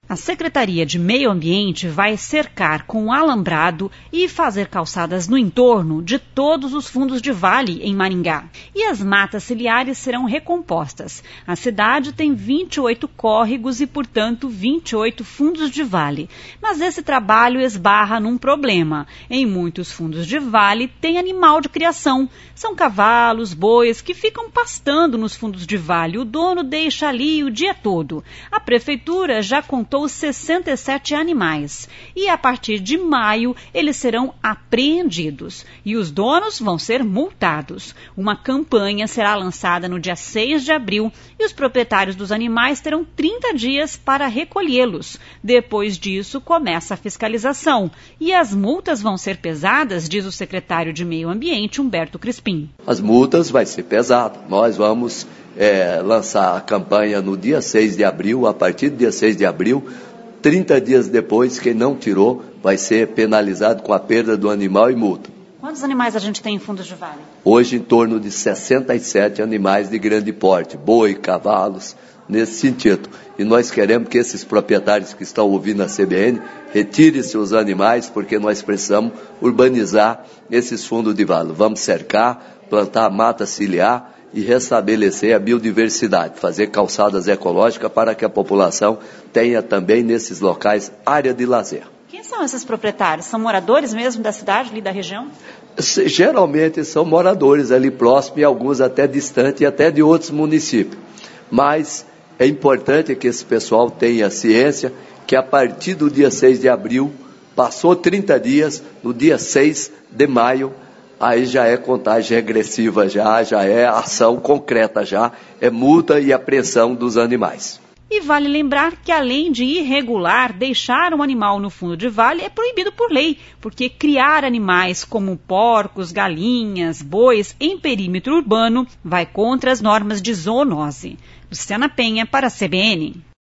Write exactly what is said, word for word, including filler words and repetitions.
A Secretaria de Meio Ambiente vai cercar com alambrado e fazer calçadas no entorno de todos os fundos de vale em Maringá. E as matas ciliares serão recompostas. A cidade tem vinte e oito córregos e, portanto, vinte e oito fundos de vale. Mas esse trabalho esbarra num problema. Em muitos fundos de vale tem animal de criação. São cavalos, bois que ficam pastando nos fundos de vale. O dono deixa ali o dia todo. A prefeitura já contou sessenta e sete animais e a partir de maio eles serão apreendidos e os donos vão ser multados. Uma campanha será lançada no dia seis de abril e os proprietários dos animais terão trinta dias para recolhê-los. Depois disso começa a fiscalização e as multas vão ser pesadas, diz o secretário de Meio Ambiente, Humberto Crispim. As multas vai ser pesado. Nós vamos É, lançar a campanha no dia seis de abril, a partir do dia seis de abril, trinta dias depois, quem não tirou vai ser penalizado com a perda do animal e multa. Quantos animais a gente tem em fundos de vale? Hoje, em torno de sessenta e sete animais de grande porte, boi, cavalos, nesse sentido. E nós queremos que esses proprietários que estão ouvindo a C B N retirem seus animais, porque nós precisamos urbanizar esses fundos de vale. Vamos cercar, plantar mata ciliar, e restabelecer a biodiversidade, fazer calçadas ecológicas para que a população tenha também nesses locais área de lazer. Quem são esses proprietários? São moradores mesmo da cidade, ali da região? Geralmente são moradores ali próximos e alguns até distantes e até de outros municípios. Mas é importante que esse pessoal tenha ciência que a partir do dia seis de abril, passou trinta dias, no dia seis de maio, aí já é contagem regressiva, já, já é ação concreta, já é multa e apreensão dos animais. E vale lembrar que, além de irregular, deixar um animal no fundo de vale é proibido por lei, porque criar animais como porcos, galinhas, bois em perímetro urbano vai contra as normas de zoonose. Luciana Penha para a C B N.